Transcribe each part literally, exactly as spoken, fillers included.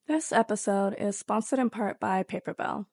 This episode is sponsored in part by Paperbell.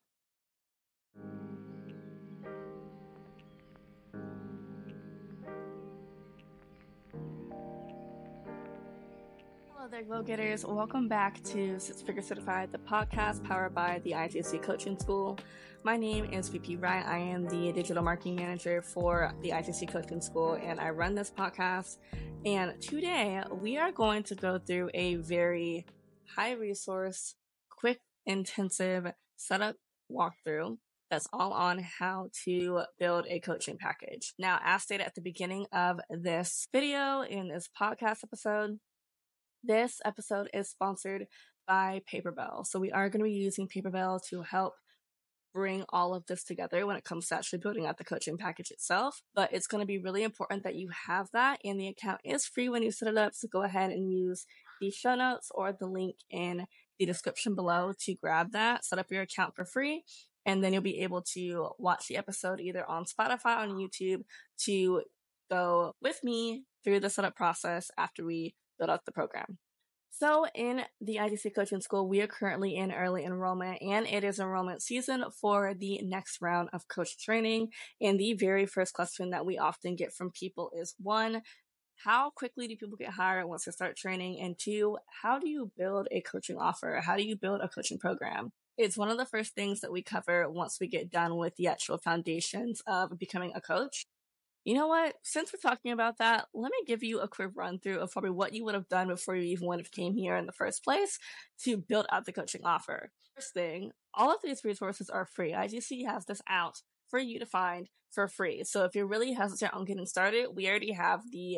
Hello there, Go-Getters. Welcome back to Six Figure Certified, the podcast powered by the I T C Coaching School. My name is V P Wright. I am the digital marketing manager for the I T C Coaching School, and I run this podcast. And today we are going to go through a very high resource, quick, intensive setup walkthrough that's all on how to build a coaching package. Now, as stated at the beginning of this video in this podcast episode, this episode is sponsored by Paperbell. So we are going to be using Paperbell to help bring all of this together when it comes to actually building out the coaching package itself. But it's going to be really important that you have that, and the account is free when you set it up. So go ahead and use the show notes or the link in the description below to grab that, set up your account for free, and then you'll be able to watch the episode either on Spotify or on YouTube to go with me through the setup process after we build out the program. So in the I T C Coaching School, we are currently in early enrollment, and it is enrollment season for the next round of coach training. And the very first question that we often get from people is, one, how quickly do people get hired once they start training? And two, how do you build a coaching offer? How do you build a coaching program? It's one of the first things that we cover once we get done with the actual foundations of becoming a coach. You know what? Since we're talking about that, let me give you a quick run through of probably what you would have done before you even would have came here in the first place to build out the coaching offer. First thing, all of these resources are free. I T C has this out for you to find for free. So if you're really hesitant on getting started, we already have the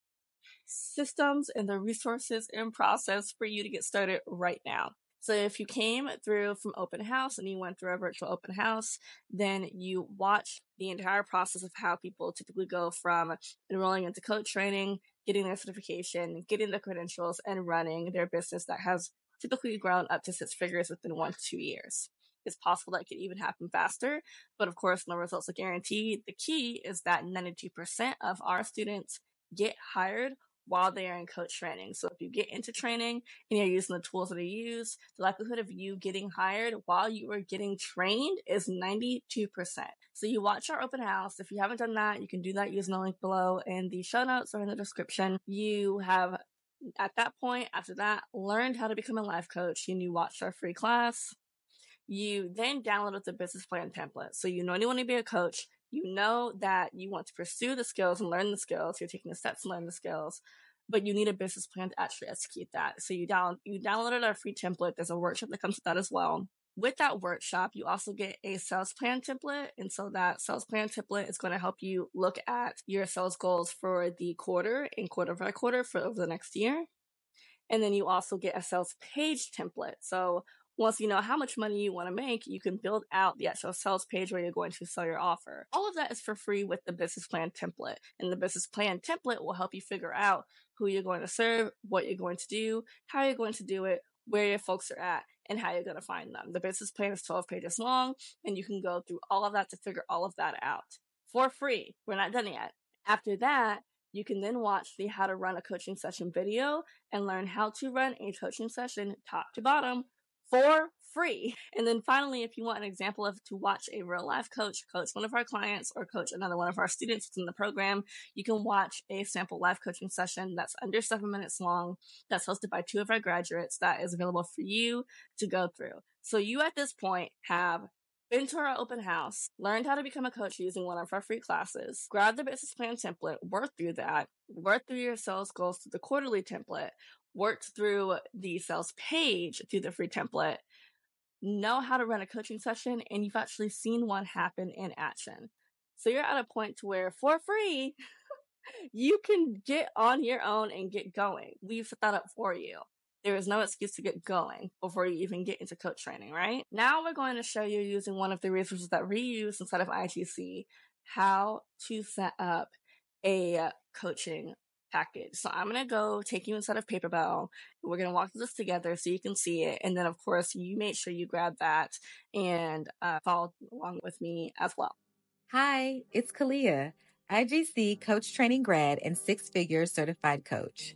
systems and the resources in process for you to get started right now. So if you came through from open house and you went through a virtual open house, then you watch the entire process of how people typically go from enrolling into coach training, getting their certification, getting the credentials, and running their business that has typically grown up to six figures within one to two years. It's possible that it could even happen faster, but of course, no results are guaranteed. The key is that ninety-two percent of our students get hired while they are in coach training. So if you get into training and you're using the tools that I use, the likelihood of you getting hired while you are getting trained is ninety-two percent. So you watch our open house. If you haven't done that, you can do that using the link below in the show notes or in the description. You have, at that point, after that, learned how to become a life coach, and you watched our free class. You then downloaded the business plan template. So you know you want to be a coach. You know that you want to pursue the skills and learn the skills. You're taking the steps to learn the skills, but you need a business plan to actually execute that. So you down you downloaded our free template. There's a workshop that comes with that as well. With that workshop, you also get a sales plan template. And so that sales plan template is going to help you look at your sales goals for the quarter and quarter by quarter for over the next year. And then you also get a sales page template. So once you know how much money you want to make, you can build out the actual sales page where you're going to sell your offer. All of that is for free with the business plan template. And the business plan template will help you figure out who you're going to serve, what you're going to do, how you're going to do it, where your folks are at, and how you're going to find them. The business plan is twelve pages long, and you can go through all of that to figure all of that out for free. We're not done yet. After that, you can then watch the how to run a coaching session video and learn how to run a coaching session top to bottom for free. And then finally, if you want an example of to watch a real life coach, coach one of our clients or coach another one of our students in the program, you can watch a sample life coaching session that's under seven minutes long, that's hosted by two of our graduates, that is available for you to go through. So you at this point have been to our open house, learned how to become a coach using one of our free classes, grab the business plan template, work through that, work through your sales goals through the quarterly template, worked through the sales page through the free template, know how to run a coaching session, and you've actually seen one happen in action. So you're at a point to where for free, you can get on your own and get going. We've set that up for you. There is no excuse to get going before you even get into coach training, right? Now we're going to show you, using one of the resources that we use inside of I T C, how to set up a coaching package. So I'm going to go take you inside of Paperbell. We're going to walk through this together so you can see it. And then, of course, you make sure you grab that and uh, follow along with me as well. Hi, it's Kalia, I G C Coach Training grad and six-figure certified coach.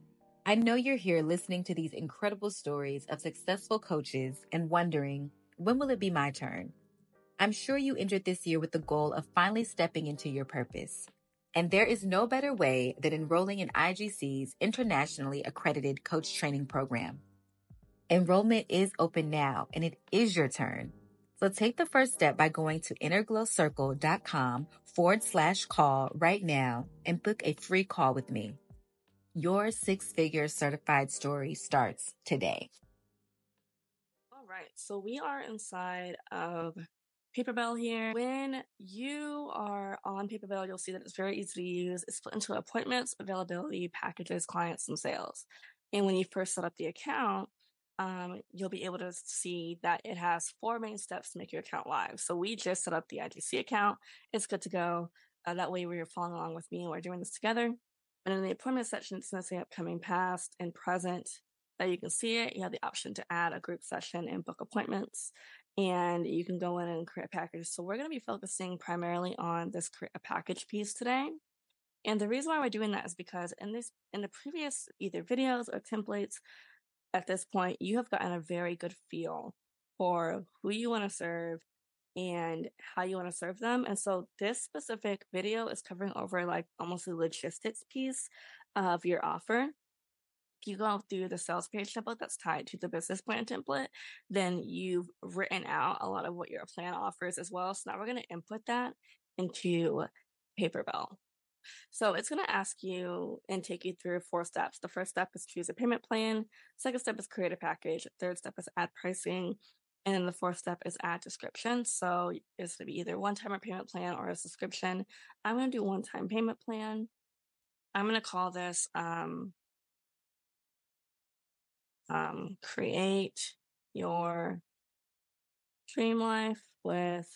I know you're here listening to these incredible stories of successful coaches and wondering, when will it be my turn? I'm sure you entered this year with the goal of finally stepping into your purpose. And there is no better way than enrolling in I G C's internationally accredited coach training program. Enrollment is open now, and it is your turn. So take the first step by going to innerglowcircle.com forward slash call right now and book a free call with me. Your six-figure certified story starts today. All right, so we are inside of Paperbell here. When you are on Paperbell, you'll see that it's very easy to use. It's split into appointments, availability, packages, clients, and sales. And when you first set up the account, um, you'll be able to see that it has four main steps to make your account live. So we just set up the I G C account. It's good to go. Uh, that way we're following along with me and we're doing this together. And in the appointment section, it's going to say upcoming, past, and present. That you can see it. You have the option to add a group session and book appointments, and you can go in and create a package. So we're going to be focusing primarily on this create a package piece today. And the reason why we're doing that is because in this, in the previous either videos or templates, at this point, you have gotten a very good feel for who you want to serve and how you want to serve them. And so this specific video is covering over like almost the logistics piece of your offer. If you go through the sales page template that's tied to the business plan template, then you've written out a lot of what your plan offers as well. So now we're going to input that into Paperbell. So it's going to ask you and take you through four steps. The first step is choose a payment plan. Second step is create a package. Third step is add pricing. And then the fourth step is add description. So it's going to be either one-time or payment plan or a subscription. I'm going to do one-time payment plan. I'm going to call this um, um, create your dream life with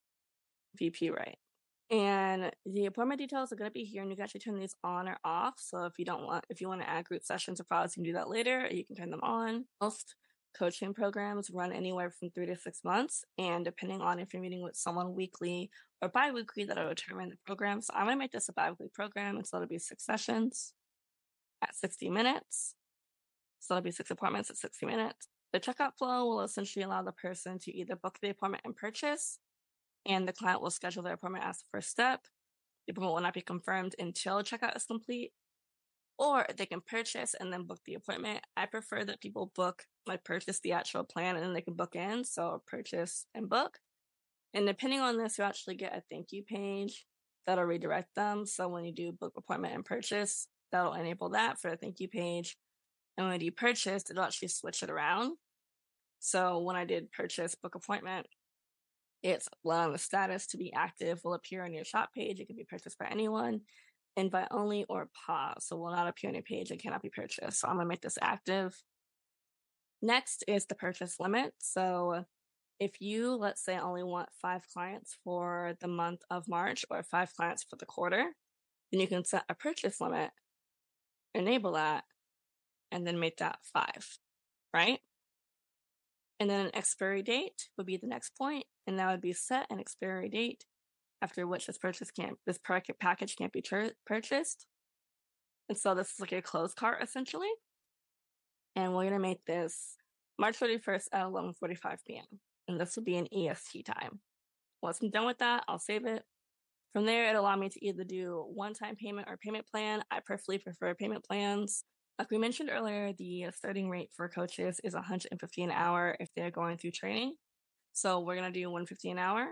V P Wright. And the appointment details are going to be here, and you can actually turn these on or off. So if you don't want, if you want to add group sessions or files, you can do that later, or you can turn them on. Most coaching programs run anywhere from three to six months. And depending on if you're meeting with someone weekly or bi-weekly, that'll determine the program. So I'm going to make this a bi-weekly program. And so it'll be six sessions at sixty minutes. So it'll be six appointments at sixty minutes. The checkout flow will essentially allow the person to either book the appointment and purchase, and the client will schedule their appointment as the first step. The appointment will not be confirmed until checkout is complete, or they can purchase and then book the appointment. I prefer that people book, like purchase the actual plan, and then they can book in. So purchase and book. And depending on this, you actually get a thank you page that'll redirect them. So when you do book appointment and purchase, that'll enable that for a thank you page. And when you purchase, it'll actually switch it around. So when I did purchase book appointment, it's allowing the status to be active will appear on your shop page. It can be purchased by anyone, invite only, or pause. So will not appear on your page. It cannot be purchased. So I'm going to make this active. Next is the purchase limit. So if you, let's say, only want five clients for the month of March or five clients for the quarter, then you can set a purchase limit, enable that, and then make that five, right? And then an expiry date would be the next point, and that would be set an expiry date after which this purchase can't, this package can't be tur- purchased. And so this is like a closed cart essentially. And we're gonna make this March thirty-first at eleven forty-five p.m. And this will be an E S T time. Once I'm done with that, I'll save it. From there, it'll allow me to either do one-time payment or payment plan. I personally prefer payment plans. Like we mentioned earlier, the starting rate for coaches is one hundred fifty dollars an hour if they're going through training. So we're going to do one hundred fifty dollars an hour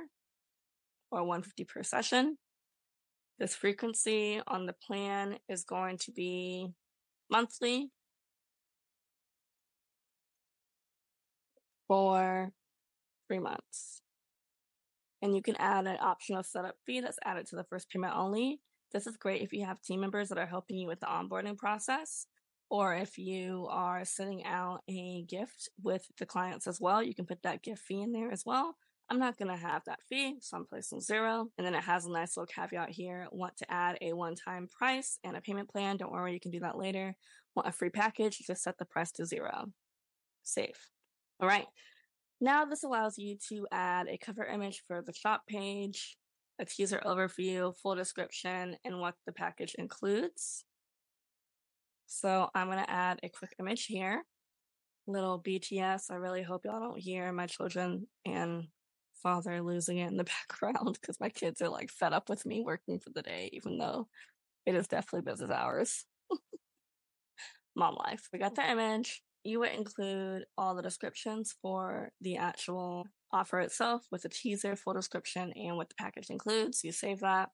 or one hundred fifty dollars per session. This frequency on the plan is going to be monthly for three months. And you can add an optional setup fee that's added to the first payment only. This is great if you have team members that are helping you with the onboarding process, or if you are sending out a gift with the clients as well, you can put that gift fee in there as well. I'm not going to have that fee, so I'm placing zero. And then it has a nice little caveat here. Want to add a one-time price and a payment plan? Don't worry, you can do that later. Want a free package? Just set the price to zero. Save. All right. Now this allows you to add a cover image for the shop page, a teaser overview, full description, and what the package includes. So I'm going to add a quick image here. Little B T S. I really hope y'all don't hear my children and father losing it in the background because my kids are like fed up with me working for the day, even though it is definitely business hours. Mom life. We got the image. You would include all the descriptions for the actual offer itself with a teaser, full description, and what the package includes. You save that.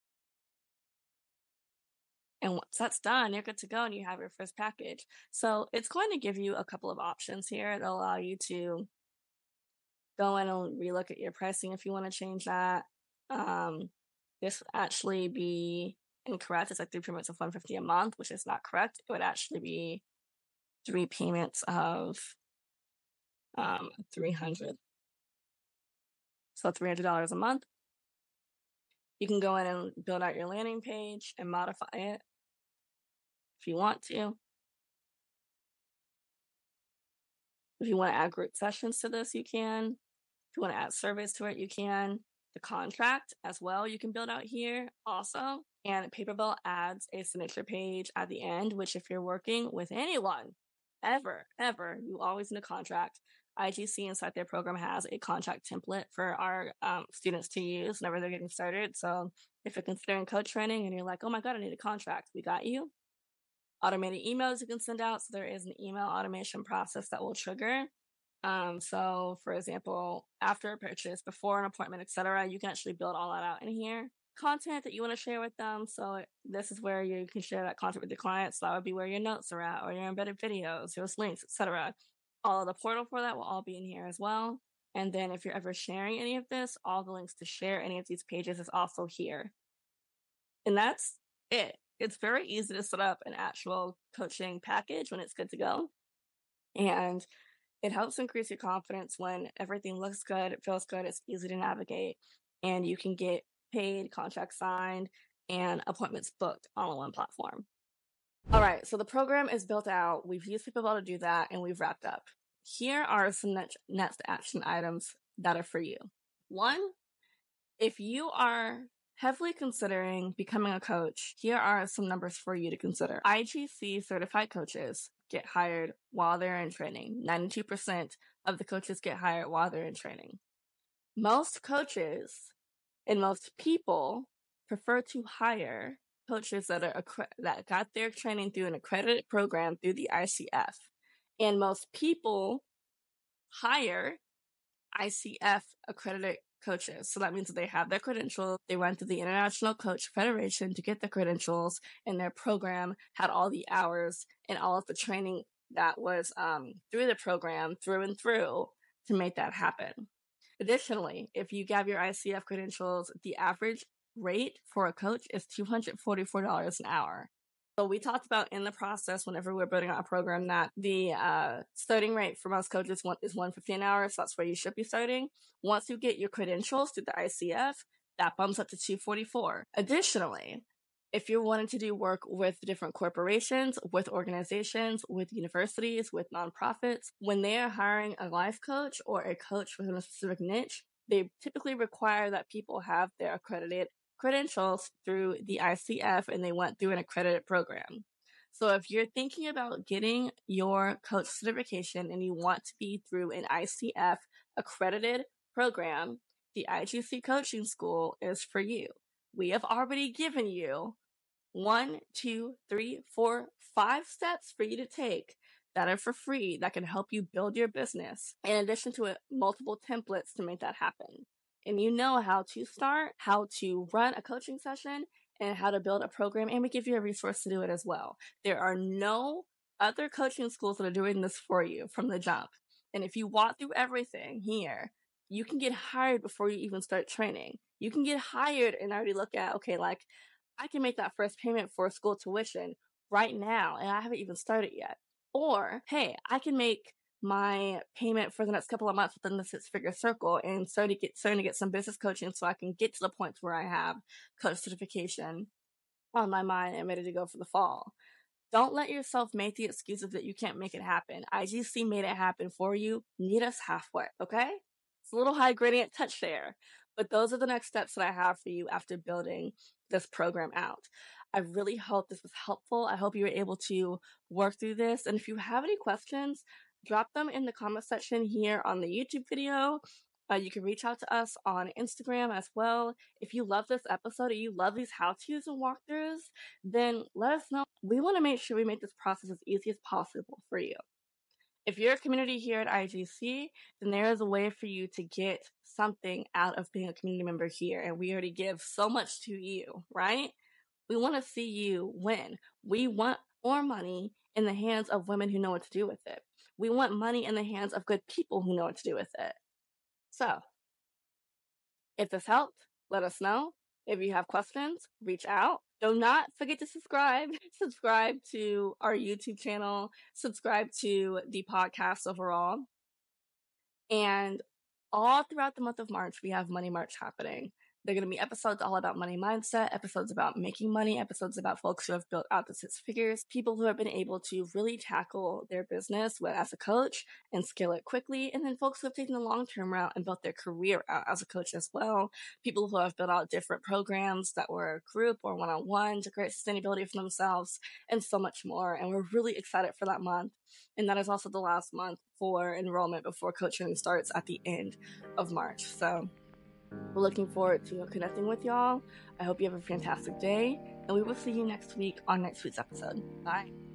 And once that's done, you're good to go and you have your first package. So it's going to give you a couple of options here that allow you to go in and relook at your pricing if you want to change that. Um, this would actually be incorrect. It's like three payments of one hundred fifty dollars a month, which is not correct. It would actually be three payments of um, three hundred dollars. So three hundred dollars a month. You can go in and build out your landing page and modify it if you want to. If you want to add group sessions to this, you can. If you want to add surveys to it, you can. The contract as well, you can build out here also. And Paperbill adds a signature page at the end, which if you're working with anyone, ever, ever, you always need a contract. I G C inside their program has a contract template for our um, students to use whenever they're getting started. So if you're considering coach training and you're like, oh my God, I need a contract, we got you. Automated emails you can send out. So there is an email automation process that will trigger. Um, so for example, after a purchase, before an appointment, et cetera, you can actually build all that out in here. Content that you want to share with them. So this is where you can share that content with your clients. So that would be where your notes are at, or your embedded videos, your links, et cetera. All of the portal for that will all be in here as well. And then if you're ever sharing any of this, all the links to share any of these pages is also here. And that's it. It's very easy to set up an actual coaching package when it's good to go. And it helps increase your confidence when everything looks good, it feels good, it's easy to navigate, and you can get paid, contracts signed, and appointments booked all on one platform. All right, so the program is built out. We've used Paperbill to do that, and we've wrapped up. Here are some next, next action items that are for you. One, if you are heavily considering becoming a coach, here are some numbers for you to consider. I G C certified coaches get hired while they're in training. ninety-two percent of the coaches get hired while they're in training. Most coaches and most people prefer to hire coaches that are that got their training through an accredited program through the I C F. And most people hire I C F accredited coaches. So that means that they have their credentials. They went to the International Coach Federation to get the credentials, and their program had all the hours and all of the training that was um, through the program, through and through, to make that happen. Additionally, if you have your I C F credentials, the average rate for a coach is two hundred forty-four dollars an hour. So we talked about in the process, whenever we're building out a program, that the uh, starting rate for most coaches is one hundred fifty dollars an hour. So that's where you should be starting. Once you get your credentials through the I C F, that bumps up to two hundred forty-four dollars. Additionally, if you're wanting to do work with different corporations, with organizations, with universities, with nonprofits, when they are hiring a life coach or a coach within a specific niche, they typically require that people have their accredited credentials through the I C F and they went through an accredited program. So if you're thinking about getting your coach certification and you want to be through an I C F accredited program, the I G C Coaching School is for you. We have already given you one, two, three, four, five steps for you to take that are for free that can help you build your business. In addition to it, multiple templates to make that happen. And you know how to start, how to run a coaching session, and how to build a program. And we give you a resource to do it as well. There are no other coaching schools that are doing this for you from the jump. And if you walk through everything here, you can get hired before you even start training. You can get hired and already look at, okay, like, I can make that first payment for school tuition right now, and I haven't even started yet. Or, hey, I can make my payment for the next couple of months within the six-figure circle and start to get starting to get some business coaching so I can get to the point where I have coach certification on my mind and ready to go for the fall. Don't let yourself make the excuses that you can't make it happen. I G C made it happen for you. Meet us halfway, okay? It's a little high gradient touch there, but those are the next steps that I have for you after building this program out. I really hope this was helpful. I hope you were able to work through this. And if you have any questions, drop them in the comment section here on the YouTube video. Uh, you can reach out to us on Instagram as well. If you love this episode or you love these how-tos and walkthroughs, then let us know. We want to make sure we make this process as easy as possible for you. If you're a community here at I G C, then there is a way for you to get something out of being a community member here. And we already give so much to you, right? We want to see you win. We want more money in the hands of women who know what to do with it. We want money in the hands of good people who know what to do with it. So, if this helped, let us know. If you have questions, reach out. Do not forget to subscribe. Subscribe to our YouTube channel. Subscribe to the podcast overall. And all throughout the month of March, we have Money March happening. They're going to be episodes all about money mindset, episodes about making money, episodes about folks who have built out the six figures, people who have been able to really tackle their business as a coach and scale it quickly, and then folks who have taken the long-term route and built their career out as a coach as well, people who have built out different programs that were group or one-on-one to create sustainability for themselves, and so much more. And we're really excited for that month. And that is also the last month for enrollment before coaching starts at the end of March. So we're looking forward to connecting with y'all. I hope you have a fantastic day, and we will see you next week on next week's episode. Bye.